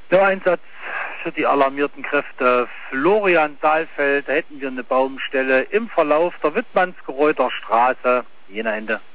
Der Einsatz für die alarmierten Kräfte Florian Saalfeld, da hätten wir eine Baumstelle im Verlauf der Wittmannsgereuther Straße, Jena Ende.